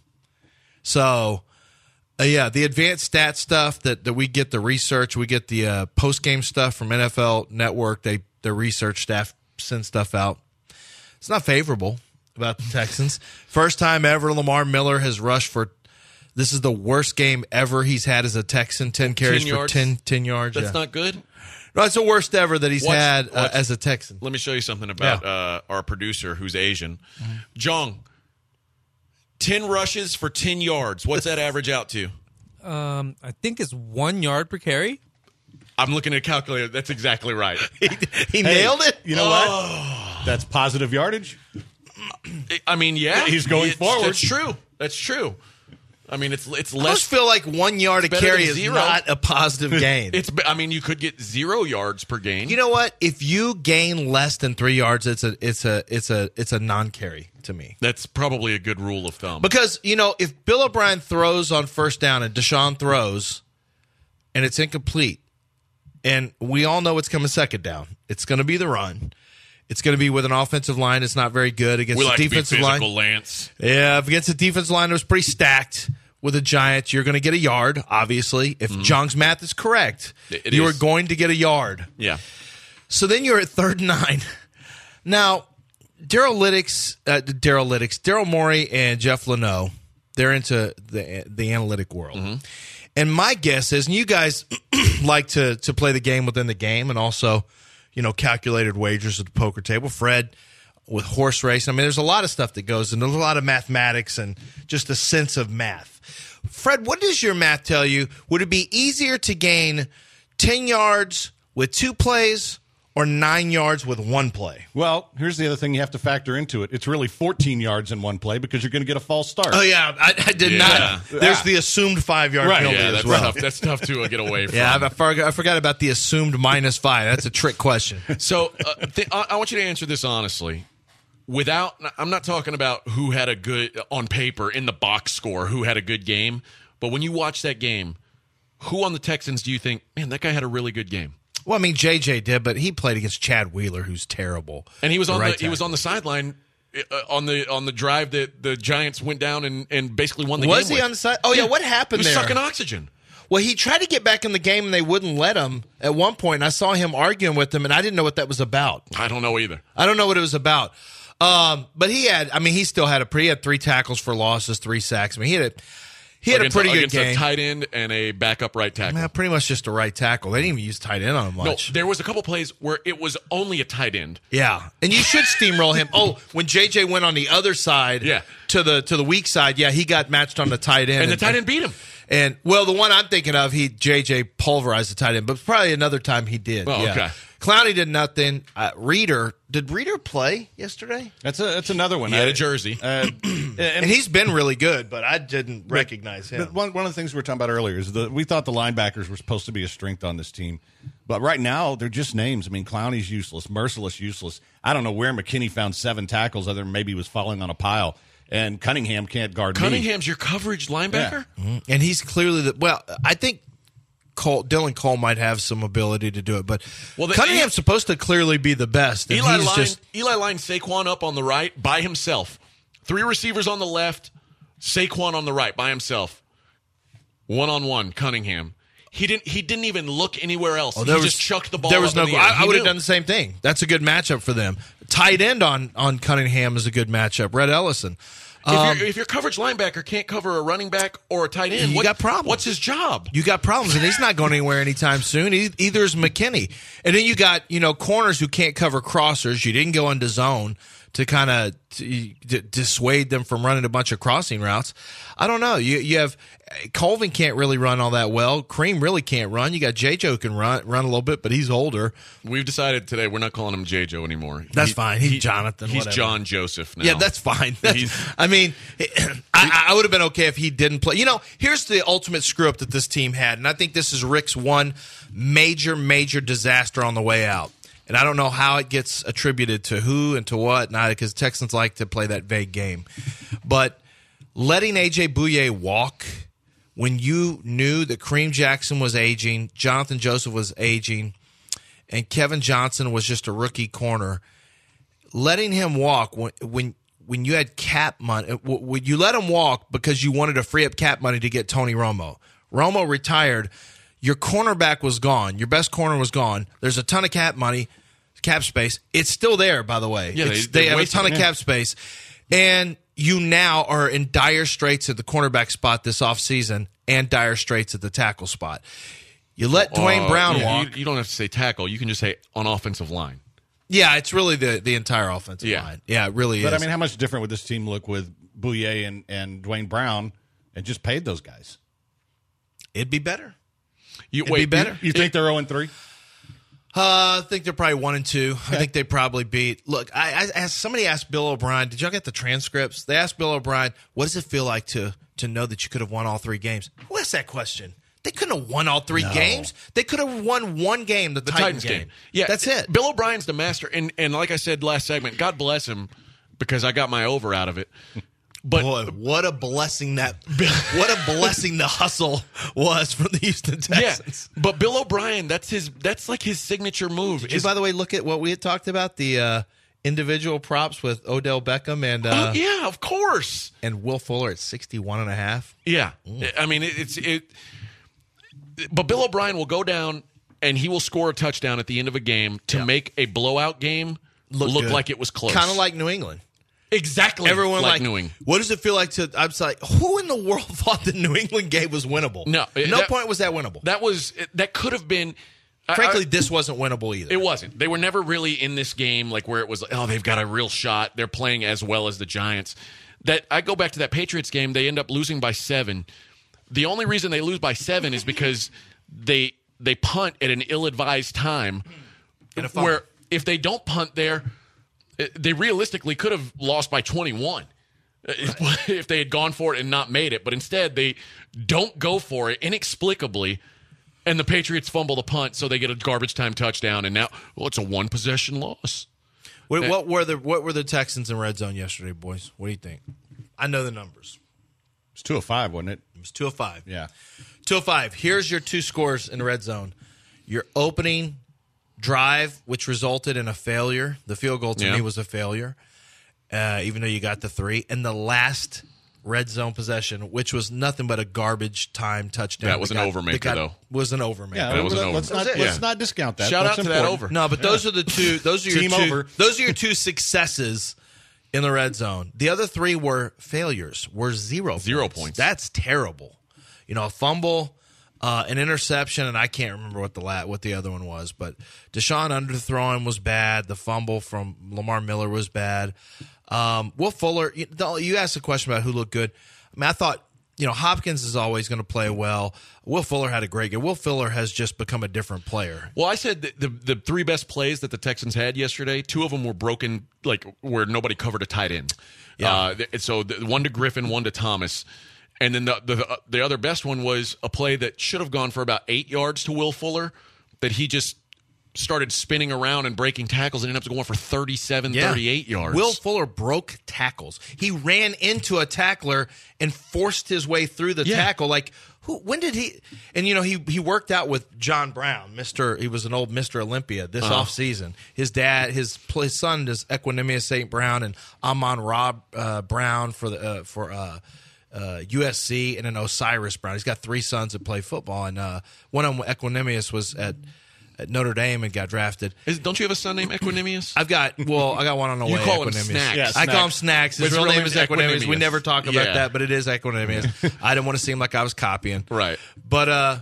So, uh, yeah, the advanced stat stuff that, that we get, the research, we get the uh, post-game stuff from N F L Network. They the research staff send stuff out. It's not favorable about the Texans. First time ever Lamar Miller has rushed for This is the worst game ever he's had as a Texan. ten carries ten for ten, ten yards. That's yeah. not good? No, it's the worst ever that he's watch, had uh, watch. as a Texan. Let me show you something about yeah. uh, our producer who's Asian. Mm-hmm. Jong, ten rushes for ten yards. What's that average out to? Um, I think it's one yard per carry. I'm looking at a calculator. That's exactly right. he he hey, nailed it. You know oh. what? That's positive yardage. I mean, yeah. He's going it's, forward. That's true. That's true. I mean, it's it's less. I just feel like one yard a carry is not a positive gain. It's. I mean, you could get zero yards per gain. You know what? If you gain less than three yards, it's a it's a it's a it's a non-carry to me. That's probably a good rule of thumb. Because you know, if Bill O'Brien throws on first down and Deshaun throws, and it's incomplete, and we all know it's coming second down, it's going to be the run. It's going to be with an offensive line that's not very good against we the like defensive to be physical, line. Lance. Yeah, against the defensive line that was pretty stacked. With the Giants, you're going to get a yard, obviously. If mm. Jong's math is correct, it you is. are going to get a yard. Yeah. So then you're at third and nine. Now, Daryl Lytics, uh, Daryl Lytics, Daryl Morey and Jeff Leno, they're into the the analytic world. Mm-hmm. And my guess is, and you guys like to to play the game within the game and also, you know, calculated wagers at the poker table. Fred, with horse racing. I mean, there's a lot of stuff that goes into a lot of mathematics and just a sense of math. Fred, what does your math tell you? Would it be easier to gain ten yards with two plays or nine yards with one play? Well, here's the other thing you have to factor into it. It's really fourteen yards in one play because you're going to get a false start. Oh, yeah. I, I did yeah. not. There's yeah. the assumed five-yard right. penalty yeah, as that's well. Tough. That's tough to uh, get away from. Yeah, I forgot, I forgot about the assumed minus five. That's a trick question. So uh, th- I want you to answer this honestly. Without, I'm not talking about who had a good, on paper, in the box score, who had a good game. But when you watch that game, who on the Texans do you think, man, that guy had a really good game? Well, I mean, J J did, but he played against Chad Wheeler, who's terrible. And he was the on right the he was on the sideline uh, on the on the drive that the Giants went down and, and basically won the was game. Was he with. on the side? Oh, yeah, what happened he was there? sucking oxygen. Well, he tried to get back in the game, and they wouldn't let him at one point. And I saw him arguing with them, and I didn't know what that was about. I don't know either. I don't know what it was about. Um, but he had, I mean, he still had a pretty, he had three tackles for losses, three sacks. I mean, he had a, he had against, a pretty good against game. A tight end and a backup right tackle. Man, pretty much just a right tackle. They didn't even use tight end on him much. No, there was a couple plays where it was only a tight end. Yeah, and you should steamroll him. Oh, when J J went on the other side, yeah. to the to the weak side, yeah, he got matched on the tight end, and the tight end beat him. And well, the one I'm thinking of, he J J pulverized the tight end, but probably another time he did. Oh, yeah. okay. Clowney did nothing. Uh, Reeder, did Reeder play yesterday? That's a that's another one. He had a jersey. Uh, and, and he's been really good, but I didn't but, recognize him. But one, one of the things we were talking about earlier is that we thought the linebackers were supposed to be a strength on this team. But right now, they're just names. I mean, Clowney's useless. Merciless, useless. I don't know where McKinney found seven tackles other than maybe he was falling on a pile. And Cunningham can't guard Cunningham's me. your coverage linebacker? Yeah. Mm-hmm. And he's clearly the – well, I think Cole, Dylan Cole might have some ability to do it. But well, the, Cunningham's he, supposed to clearly be the best. And Eli, he's line, just, Eli lined Saquon up on the right by himself. Three receivers on the left, Saquon on the right by himself. One-on-one, Cunningham. He didn't. He didn't even look anywhere else. Oh, he was, just chucked the ball. There was up no. in the air. I, I would have knew. done the same thing. That's a good matchup for them. Tight end on on Cunningham is a good matchup. Red Ellison. If, Um, your, if your coverage linebacker can't cover a running back or a tight end, you what, got problems. What's his job? You got problems, and he's not going anywhere anytime soon. He, either is McKinney, and then you got you know corners who can't cover crossers. You didn't go into zone to kind of d- dissuade them from running a bunch of crossing routes. I don't know. You you have Colvin can't really run all that well. Cream really can't run. You got J-Joe can run run a little bit, but he's older. We've decided today we're not calling him J-Joe anymore. That's he, fine. He's he, Jonathan. He's whatever. John Joseph now. Yeah, that's fine. That's, I mean, I, I would have been okay if he didn't play. You know, here's the ultimate screw up that this team had, and I think this is Rick's one major, major disaster on the way out. And I don't know how it gets attributed to who and to what, not because Texans like to play that vague game. But letting A J Bouye walk when you knew that Kareem Jackson was aging, Jonathan Joseph was aging, and Kevin Johnson was just a rookie corner, letting him walk when when when you had cap money, when you let him walk because you wanted to free up cap money to get Tony Romo. Romo retired. Your cornerback was gone. Your best corner was gone. There's a ton of cap money, cap space. It's still there, by the way. Yeah, it's, they, they have a wasted, ton of yeah. cap space. And you now are in dire straits at the cornerback spot this offseason and dire straits at the tackle spot. You let Dwayne uh, Brown yeah, walk. You, you don't have to say tackle. You can just say on offensive line. Yeah, it's really the, the entire offensive yeah. line. Yeah, it really but is. I mean, how much different would this team look with Bouye and, and Dwayne Brown and just paid those guys? It'd be better. You, It'd wait, be better. You, you think they're oh and three? Uh, I think they're probably one and two. Okay. I think they probably beat. Look, I, I asked, somebody asked Bill O'Brien. Did y'all get the transcripts? They asked Bill O'Brien, "What does it feel like to to know that you could have won all three games?" Who asked that question? They couldn't have won all three No. games. They could have won one game, the, The Titans, Titans game. game. Yeah, that's it. Bill O'Brien's the master, and and like I said last segment, God bless him because I got my over out of it. But boy, what a blessing that what a blessing the hustle was from the Houston Texans. Yeah, but Bill O'Brien, that's his that's like his signature move. Did you, by the way, look at what we had talked about, the uh, individual props with Odell Beckham and uh, oh, yeah, of course. And Will Fuller at sixty-one and a half. Yeah. Mm. I mean, it, it's it but Bill O'Brien will go down and he will score a touchdown at the end of a game to yeah. make a blowout game look, look like it was close. Kind of like New England. Exactly. Everyone like, like New England. What does it feel like to? I was like, who in the world thought the New England game was winnable? No, no that, point was that winnable. That was that could have been. Frankly, I, this wasn't winnable either. It wasn't. They were never really in this game like where it was. Oh, they've got a real shot. They're playing as well as the Giants. That I go back to that Patriots game. They end up losing by seven. The only reason they lose by seven is because they they punt at an ill-advised time. Where if they don't punt there. They realistically could have lost by twenty-one if, if they had gone for it and not made it. But instead, they don't go for it inexplicably, and the Patriots fumble the punt, so they get a garbage time touchdown. And now, well, it's a one possession loss. Wait, what were the what were the Texans in red zone yesterday, boys? What do you think? I know the numbers. It was two oh five, wasn't it? It was two oh five. Yeah, two oh five. Here's your two scores in the red zone. Your opening drive, which resulted in a failure. The field goal to yeah. me was a failure, uh, even though you got the three. And the last red zone possession, which was nothing but a garbage time touchdown. That was an got, overmaker, got, though. Was an overmaker. Yeah, that was an over. Let's not, let's yeah. not discount that. Shout That's out to important. that over. No, but yeah. those are the two. Those are your Team two. over. Those are your two successes in the red zone. The other three were failures. Were zero zero points. points. That's terrible. You know, a fumble. Uh, an interception, and I can't remember what the la- what the other one was, but Deshaun underthrowing was bad. The fumble from Lamar Miller was bad. Um, Will Fuller, you, you asked a question about who looked good. I mean, I thought, you know, Hopkins is always going to play well. Will Fuller had a great game. Will Fuller has just become a different player. Well, I said the, the the three best plays that the Texans had yesterday, two of them were broken, like where nobody covered a tight end. Yeah. Uh, so the, one to Griffin, one to Thomas. And then the, the the other best one was a play that should have gone for about eight yards to Will Fuller, that he just started spinning around and breaking tackles and ended up going for thirty-seven, Yeah. thirty-eight yards. Will Fuller broke tackles. He ran into a tackler and forced his way through the Yeah. tackle. Like, who? When did he? And, you know, he, he worked out with John Brown, Mister He was an old Mister Olympia this Uh-huh. offseason. His dad, his, his son is Equanimous Saint Brown and Amon Rob uh, Brown for the uh, for uh, uh, U S C, and then Osiris Brown. He's got three sons that play football, and uh, one of them, Equanimous, was at at Notre Dame and got drafted. Is, don't you have a son named Equanimous? I've got, well, I got one on the You way. call him Equanimous. Snacks. Yeah, I Snacks. call him Snacks. His, His real real name name's is Equanimous. We Equanimous. never talk about Yeah. that, but it is Equanimous. I didn't want to seem like I was copying. Right. But uh,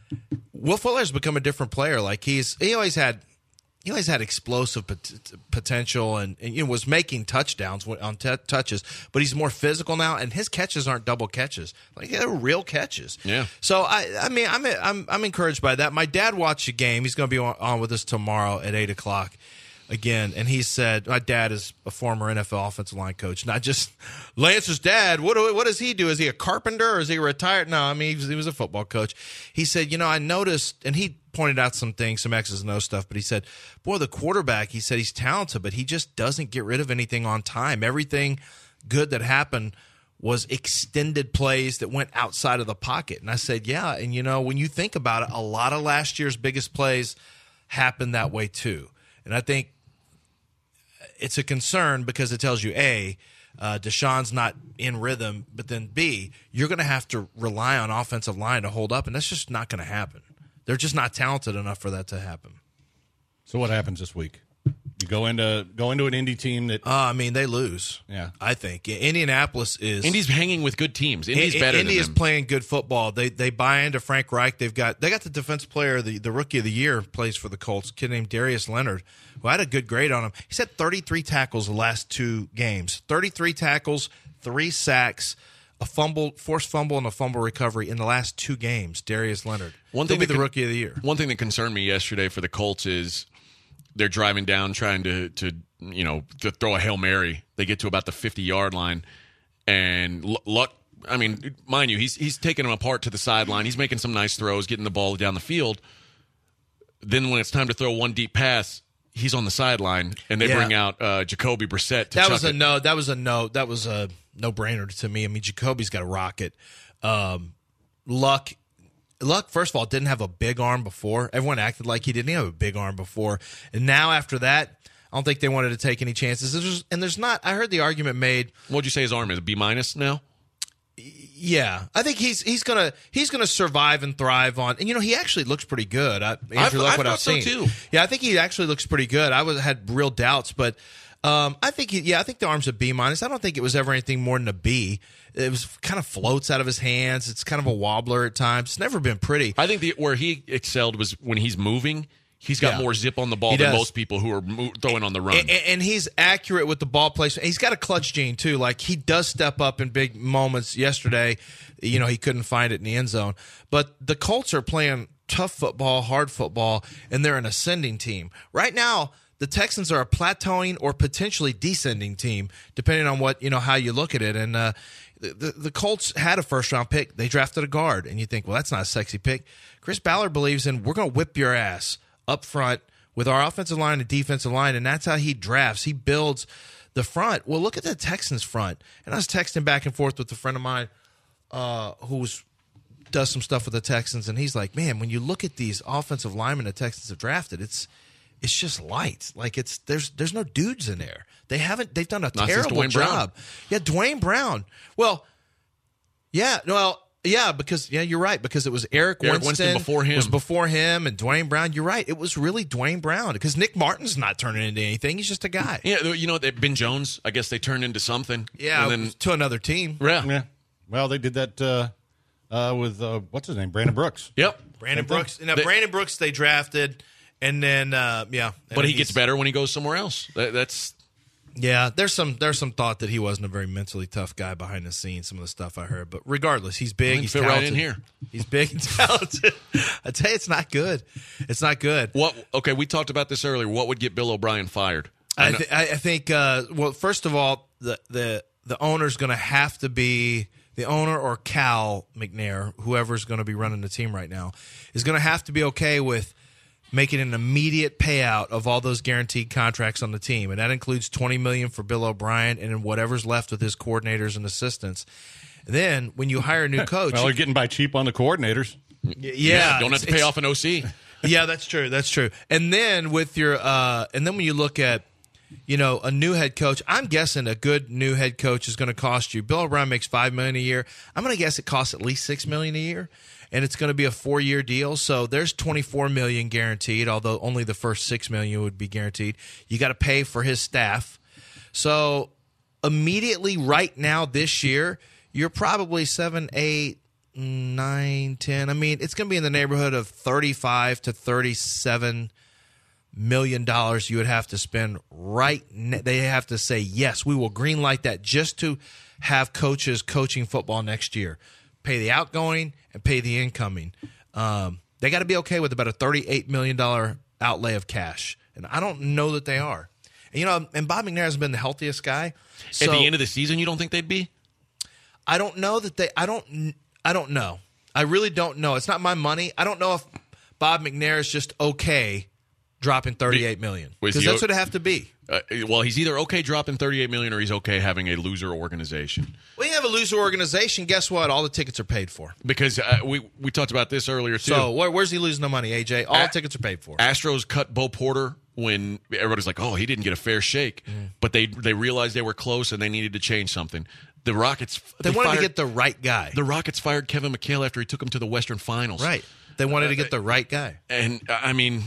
Will Fuller's become a different player. Like he's he always had he always had explosive pot- potential and, and you know, was making touchdowns on t- touches, but he's more physical now, and his catches aren't double catches. Like they're real catches. Yeah. So I, I mean, I'm I'm I'm encouraged by that. My dad watched the game. He's going to be on, on with us tomorrow at eight o'clock again, and he said my dad is a former N F L offensive line coach, not just Lance's dad. What do, what does he do? Is he a carpenter or is he retired? No, I mean he was, he was a football coach. He said, you know, I noticed, and he pointed out some things, some X's and O's stuff, but he said, boy, the quarterback, he said he's talented, but he just doesn't get rid of anything on time. Everything good that happened was extended plays that went outside of the pocket. And I said, yeah, and you know, when you think about it, a lot of last year's biggest plays happened that way too. And I think it's a concern because it tells you, A, uh, Deshaun's not in rhythm, but then B, you're going to have to rely on offensive line to hold up, and that's just not going to happen. They're just not talented enough for that to happen. So what happens this week? You go into go into an Indy team that uh, I mean, they lose. Yeah, I think Indianapolis is Indy's hanging with good teams. Indy's better Indy than is them. playing good football. They they buy into Frank Reich. They've got they got the defensive player, the, the rookie of the year plays for the Colts, a kid named Darius Leonard, who had a good grade on him. He's had thirty-three tackles the last two games. thirty-three tackles, three sacks, a fumble, forced fumble, and a fumble recovery in the last two games. Darius Leonard. One He'll thing be that the con- rookie of the year. One thing that concerned me yesterday for the Colts is they're driving down trying to, to you know, to throw a Hail Mary. They get to about the fifty-yard line, and L- Luck, I mean, mind you, he's he's taking them apart to the sideline. He's making some nice throws, getting the ball down the field. Then when it's time to throw one deep pass, he's on the sideline, and they Yeah. bring out uh, Jacoby Brissett to That chuck was a it. no. That was a no. That was a no-brainer to me. I mean, Jacoby's got a rocket. Um, Luck, Luck. First of all, didn't have a big arm before. Everyone acted like he didn't have a big arm before, and now after that, I don't think they wanted to take any chances. There's, and there's not. I heard the argument made. What'd you say his arm is? A B minus now? Yeah, I think he's he's gonna he's gonna survive and thrive on. And you know, he actually looks pretty good. I, Andrew, I've- look I what thought I've so, seen. too. Yeah, I think he actually looks pretty good. I was had real doubts, but um, I think he, yeah, I think the arm's a B minus. I don't think it was ever anything more than a B. It was kind of floats out of his hands. It's kind of a wobbler at times. It's never been pretty. I think the, where he excelled was when he's moving. He's got Yeah. more zip on the ball He than does. most people who are mo- throwing on the run. And, and he's accurate with the ball placement. He's got a clutch gene too. Like he does step up in big moments. Yesterday, you know, he couldn't find it in the end zone. But the Colts are playing tough football, hard football, and they're an ascending team. Right now, the Texans are a plateauing or potentially descending team, depending on what, you know, how you look at it. And uh, the, the the Colts had a first round pick. They drafted a guard, and you think, well, that's not a sexy pick. Chris Ballard believes in we're going to whip your ass up front with our offensive line and defensive line, and that's how he drafts. He builds the front. Well, look at the Texans front. And I was texting back and forth with a friend of mine uh, who's does some stuff with the Texans, and he's like, man, when you look at these offensive linemen the Texans have drafted, it's it's just light. Like it's there's there's no dudes in there. They haven't they've done a Not since terrible Dwayne Brown. job. Yeah, Dwayne Brown. Well, yeah, well, yeah, because yeah, you're right. Because it was Eric, Eric Winston, Winston before him. was before him, and Dwayne Brown. You're right. It was really Dwayne Brown because Nick Martin's not turning into anything. He's just a guy. Yeah, you know, they- Ben Jones, I guess they turned into something. Yeah, And then, to another team. yeah. yeah. Well, they did that uh, uh, with uh, what's his name, Brandon Brooks. Yep. Brandon Same thing. Brooks. Now, They- Brandon Brooks, they drafted, and then uh, yeah, and But he he's- gets better when he goes somewhere else. That, that's Yeah, there's some there's some thought that he wasn't a very mentally tough guy behind the scenes, some of the stuff I heard. But regardless, he's big, he's fit talented. right in here. He's big and talented. I tell you, it's not good. It's not good. What? Okay, we talked about this earlier. What would get Bill O'Brien fired? I, I, th- I think, uh, well, first of all, the the, the owner's going to have to be, the owner or Cal McNair, whoever's going to be running the team right now, is going to have to be okay with making an immediate payout of all those guaranteed contracts on the team. And that includes twenty million dollars for Bill O'Brien and then whatever's left with his coordinators and assistants. Then when you hire a new coach. Well, they're getting by cheap on the coordinators. Y- yeah. yeah. Don't have to pay off an O C. Yeah, that's true. That's true. And then with your, uh, and then when you look at, you know, a new head coach, I'm guessing a good new head coach is going to cost you. Bill O'Brien makes five million dollars a year. I'm going to guess it costs at least six million dollars a year, and it's going to be a four-year deal. So there's twenty-four million dollars guaranteed, although only the first six million dollars would be guaranteed. You got to pay for his staff. So immediately, right now, this year, you're probably seven, eight, nine, ten. I mean, it's going to be in the neighborhood of thirty-five to thirty-seven million dollars you would have to spend right now. They have to say, yes, we will green light that just to have coaches coaching football next year. Pay the outgoing and pay the incoming. Um, they got to be okay with about a thirty-eight million dollars outlay of cash. And I don't know that they are. And, you know, and Bob McNair has been the healthiest guy. So At the end of the season, you don't think they'd be? I don't know that they – I don't I don't know. I really don't know. It's not my money. I don't know if Bob McNair is just okay dropping thirty-eight million dollars. Because that's what it have to be. Uh, well, he's either okay dropping thirty-eight million dollars or he's okay having a loser organization. When you have a loser organization, guess what? All the tickets are paid for. Because uh, we we talked about this earlier, too. So where, where's he losing the money, A J? All A- the tickets are paid for. Astros cut Bo Porter when everybody's like, oh, he didn't get a fair shake. Mm. But they they realized they were close and they needed to change something. The Rockets They, they wanted fired, to get the right guy. The Rockets fired Kevin McHale after he took him to the Western Finals. Right. They wanted uh, to get the right guy. And, I mean,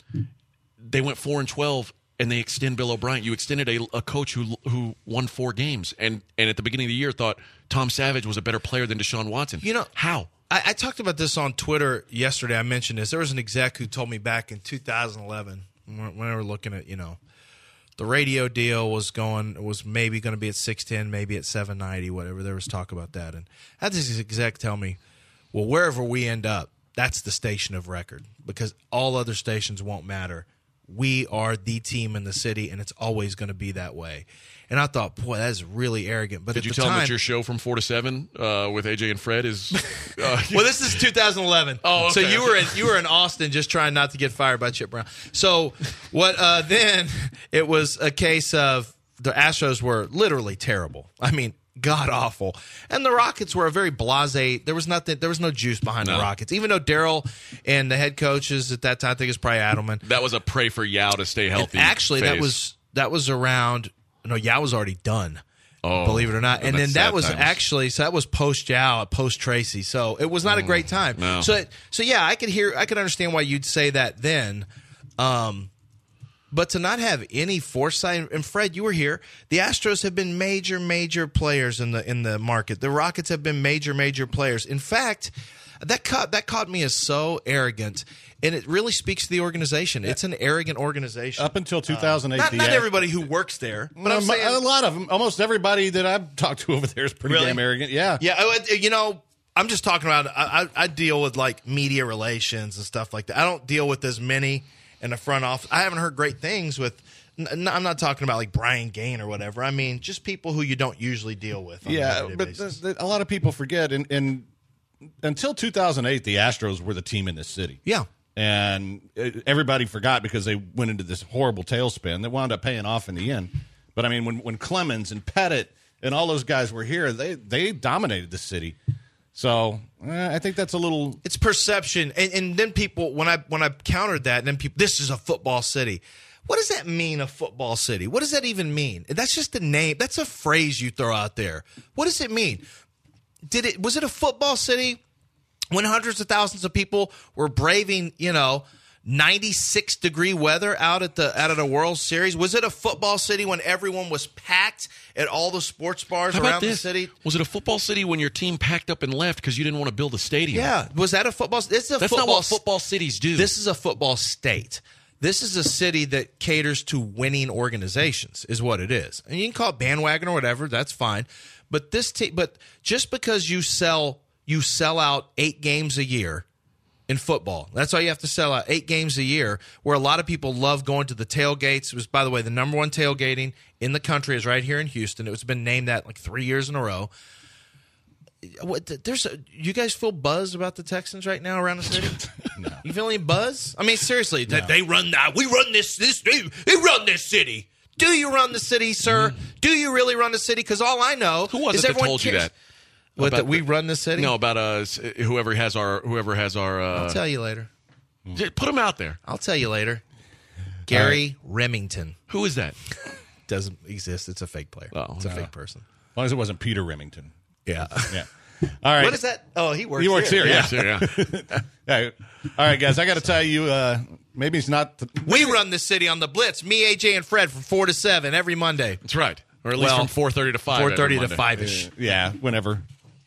they went four and twelve, and they extend Bill O'Brien. You extended a, a coach who who won four games, and, and at the beginning of the year thought Tom Savage was a better player than Deshaun Watson. You know, how? I, I talked about this on Twitter yesterday. I mentioned this. There was an exec who told me back in two thousand eleven when we were looking at, you know, the radio deal was going was maybe going to be at six ten, maybe at seven ninety, whatever. There was talk about that, and I had this exec tell me, well, wherever we end up, that's the station of record because all other stations won't matter. We are the team in the city, and it's always going to be that way. And I thought, boy, that is really arrogant. But did at you the tell time, them that your show from four to seven uh, with A J and Fred is? Uh, well, this is two thousand eleven. Oh, okay. So you were in, you were in Austin, just trying not to get fired by Chip Brown. So what? Uh, then it was a case of the Astros were literally terrible. I mean, god awful, and the Rockets were a very blasé. There was nothing. There was no juice behind no. the Rockets. Even though Daryl and the head coaches at that time, I think it's probably Adelman. That was a pray for Yao to stay healthy. And actually, phase. that was that was around. No, Yao was already done. Oh, believe it or not, and then that was times. actually so that was post Yao, post Tracy. So it was not oh, a great time. No. So so yeah, I could hear, I could understand why you'd say that then. Um, But to not have any foresight, and Fred, you were here. The Astros have been major, major players in the in the market. The Rockets have been major, major players. In fact, that caught that caught me as so arrogant, and it really speaks to the organization. It's an arrogant organization. Up until two thousand eight, uh, not, the not act- everybody who works there, but well, I'm saying a lot of them. Almost everybody that I've talked to over there is pretty really? damn arrogant. Yeah, yeah. You know, I'm just talking about. I, I, I deal with like media relations and stuff like that. I don't deal with as many in the front office. I haven't heard great things with. I'm not talking about like Brian Gain or whatever. I mean, just people who you don't usually deal with. On yeah, a but the, the, a lot of people forget. And, and until two thousand eight, the Astros were the team in this city. Yeah. And everybody forgot because they went into this horrible tailspin that wound up paying off in the end. But, I mean, when, when Clemens and Pettit and all those guys were here, they, they dominated the city. So eh, I think that's a little. It's perception, and, and then people when I when I countered that, and then people, this is a football city. What does that mean, a football city? What does that even mean? That's just a name. That's a phrase you throw out there. What does it mean? Did it was it a football city when hundreds of thousands of people were braving, you know, ninety-six degree weather out at the out of the World Series? Was it a football city when everyone was packed at all the sports bars How about around this? the city? Was it a football city when your team packed up and left because you didn't want to build a stadium? Yeah. Was that a football? This is a That's football, not what football cities do. This is a football state. This is a city that caters to winning organizations, is what it is. And you can call it bandwagon or whatever, that's fine. But this, te- but just because you sell, you sell out eight games a year in football, that's all you have to sell out, eight games a year. Where a lot of people love going to the tailgates. It was, by the way, the number one tailgating in the country is right here in Houston. It was been named that like three years in a row. What, there's a, you guys feel buzz about the Texans right now around the city? No. You feel any buzz? I mean, seriously, no. they run that. We run this. This they, they run this city. Do you run the city, sir? Mm-hmm. Do you really run the city? Because all I know who was is it that everyone told cares. you that? What, that we run the city? No, about us. Uh, whoever has our. Whoever has our. Uh, I'll tell you later. Put them out there. I'll tell you later. Gary right. Remington. Who is that? Doesn't exist. It's a fake player. Oh, it's a no. fake person. As long as it wasn't Peter Remington. Yeah. Yeah. All right. What is that? Oh, he works. He works here. here Yeah. yeah. yeah. yeah. All right, guys. I got to tell you, uh, maybe it's not. The, we run the city on the Blitz. Me, A J, and Fred from four to seven every Monday. That's right. Or at least well, from four thirty to five. Four thirty to five ish. Uh, yeah, whenever.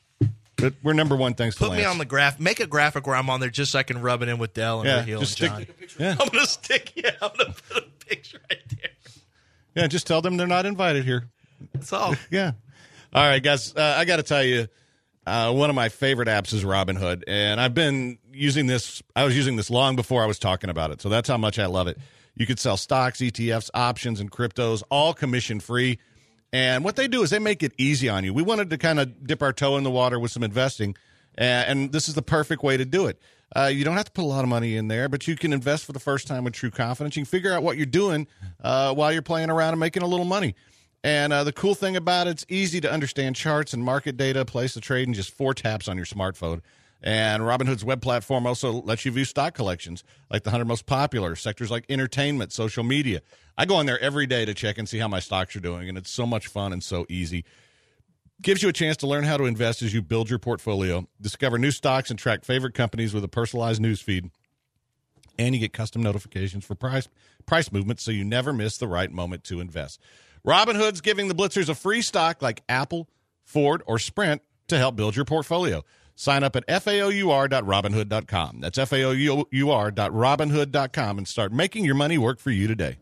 But we're number one. Thanks to Put me Lance. on the graph. Make a graphic where I'm on there just so I can rub it in with Dell and yeah, Raheel just and stick, John. Yeah. I'm gonna stick. Yeah, I'm gonna put a picture right there. Yeah, just tell them they're not invited here. That's all. Yeah. All right, guys. Uh, I got to tell you, uh, one of my favorite apps is Robinhood, and I've been using this. I was using this long before I was talking about it, so that's how much I love it. You could sell stocks, E T Fs, options, and cryptos, all commission free. And what they do is they make it easy on you. We wanted to kind of dip our toe in the water with some investing, and this is the perfect way to do it. Uh, you don't have to put a lot of money in there, but you can invest for the first time with true confidence. You can figure out what you're doing uh, while you're playing around and making a little money. And uh, the cool thing about it, it's easy to understand charts and market data, place a trade in just four taps on your smartphone. And Robinhood's web platform also lets you view stock collections, like the one hundred most popular, sectors like entertainment, social media. I go on there every day to check and see how my stocks are doing, and it's so much fun and so easy. Gives you a chance to learn how to invest as you build your portfolio, discover new stocks, and track favorite companies with a personalized news feed. And you get custom notifications for price price movements so you never miss the right moment to invest. Robinhood's giving the Blitzers a free stock like Apple, Ford, or Sprint to help build your portfolio. Sign up at F A O U R dot robinhood dot com. That's F A O U R dot robinhood dot com and start making your money work for you today.